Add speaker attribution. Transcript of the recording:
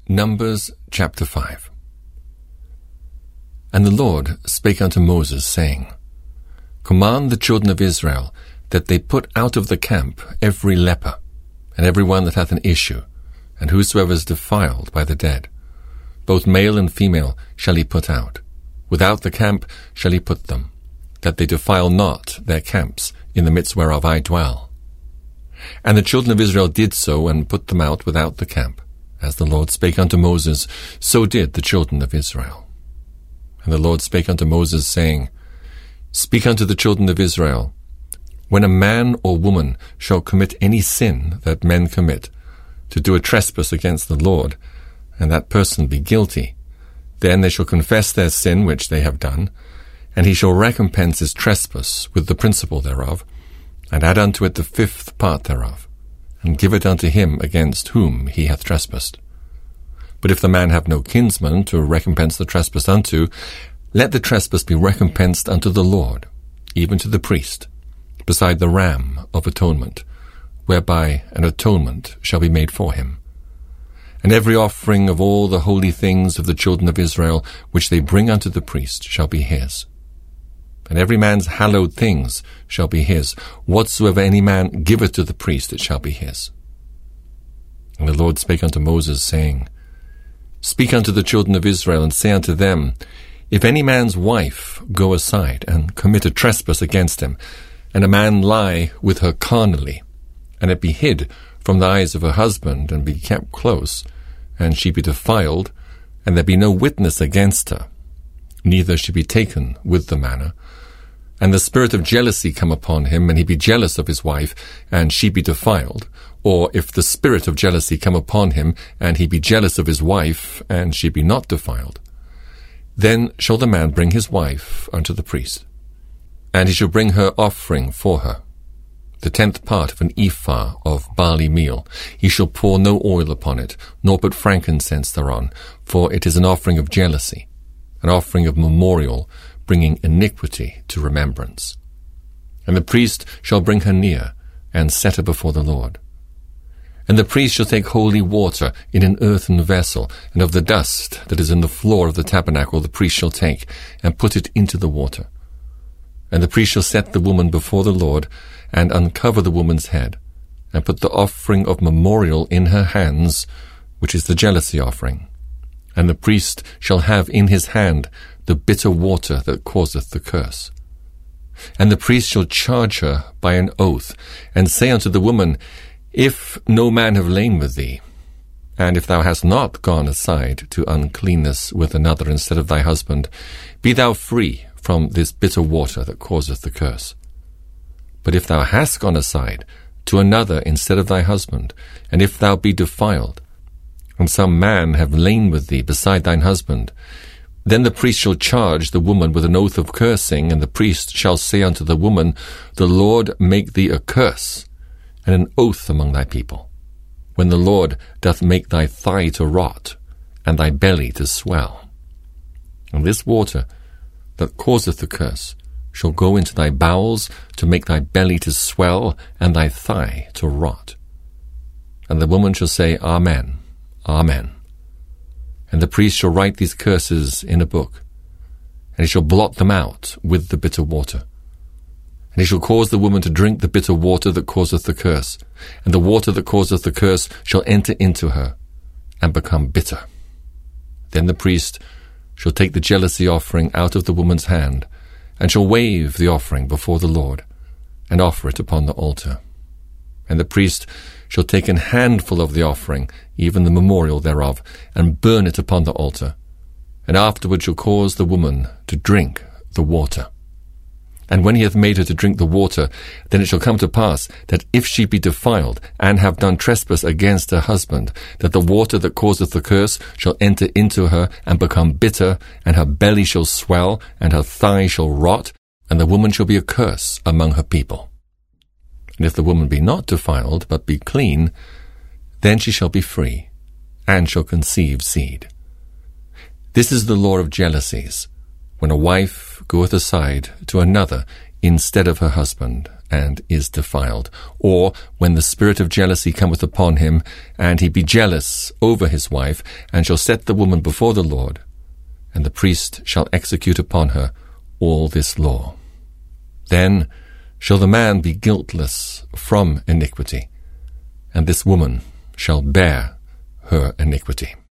Speaker 1: Numbers chapter 5. And the Lord spake unto Moses, saying, Command the children of Israel that they put out of the camp every leper, and every one that hath an issue, and whosoever is defiled by the dead. Both male and female shall he put out. Without the camp shall he put them, that they defile not their camps, in the midst whereof I dwell. And the children of Israel did so, and put them out without the camp. As the Lord spake unto Moses, so did the children of Israel. And the Lord spake unto Moses, saying, Speak unto the children of Israel, when a man or woman shall commit any sin that men commit, to do a trespass against the Lord, and that person be guilty, then they shall confess their sin which they have done, and he shall recompense his trespass with the principal thereof, and add unto it the fifth part thereof, and give it unto him against whom he hath trespassed. But if the man have no kinsman to recompense the trespass unto, let the trespass be recompensed unto the Lord, even to the priest, beside the ram of atonement, whereby an atonement shall be made for him. And every offering of all the holy things of the children of Israel, which they bring unto the priest, shall be his. And every man's hallowed things shall be his. Whatsoever any man giveth to the priest, it shall be his. And the Lord spake unto Moses, saying, Speak unto the children of Israel, and say unto them, If any man's wife go aside, and commit a trespass against him, and a man lie with her carnally, and it be hid from the eyes of her husband, and be kept close, and she be defiled, and there be no witness against her, neither she be taken with the manner, and the spirit of jealousy come upon him, and he be jealous of his wife, and she be defiled, or if the spirit of jealousy come upon him, and he be jealous of his wife, and she be not defiled, then shall the man bring his wife unto the priest, and he shall bring her offering for her, the 10th part of an ephah of barley meal. He shall pour no oil upon it, nor put frankincense thereon, for it is an offering of jealousy, an offering of memorial, bringing iniquity to remembrance. And the priest shall bring her near, and set her before the Lord. And the priest shall take holy water in an earthen vessel, and of the dust that is in the floor of the tabernacle the priest shall take, and put it into the water. And the priest shall set the woman before the Lord, and uncover the woman's head, and put the offering of memorial in her hands, which is the jealousy offering. And the priest shall have in his hand the bitter water that causeth the curse. And the priest shall charge her by an oath, and say unto the woman, If no man have lain with thee, and if thou hast not gone aside to uncleanness with another instead of thy husband, be thou free from this bitter water that causeth the curse. But if thou hast gone aside to another instead of thy husband, and if thou be defiled, and some man have lain with thee beside thine husband, then the priest shall charge the woman with an oath of cursing, and the priest shall say unto the woman, The Lord make thee a curse, and an oath among thy people, when the Lord doth make thy thigh to rot, and thy belly to swell. And this water that causeth the curse shall go into thy bowels, to make thy belly to swell, and thy thigh to rot. And the woman shall say, Amen, Amen. And the priest shall write these curses in a book, and he shall blot them out with the bitter water. And he shall cause the woman to drink the bitter water that causeth the curse, and the water that causeth the curse shall enter into her, and become bitter. Then the priest shall take the jealousy offering out of the woman's hand, and shall wave the offering before the Lord, and offer it upon the altar. And the priest shall take an handful of the offering, even the memorial thereof, and burn it upon the altar, and afterward shall cause the woman to drink the water. And when he hath made her to drink the water, then it shall come to pass that if she be defiled, and have done trespass against her husband, that the water that causeth the curse shall enter into her, and become bitter, and her belly shall swell, and her thigh shall rot, and the woman shall be a curse among her people. And if the woman be not defiled, but be clean, then she shall be free, and shall conceive seed. This is the law of jealousies, when a wife goeth aside to another instead of her husband, and is defiled, or when the spirit of jealousy cometh upon him, and he be jealous over his wife, and shall set the woman before the Lord, and the priest shall execute upon her all this law. Then shall the man be guiltless from iniquity, and this woman shall bear her iniquity.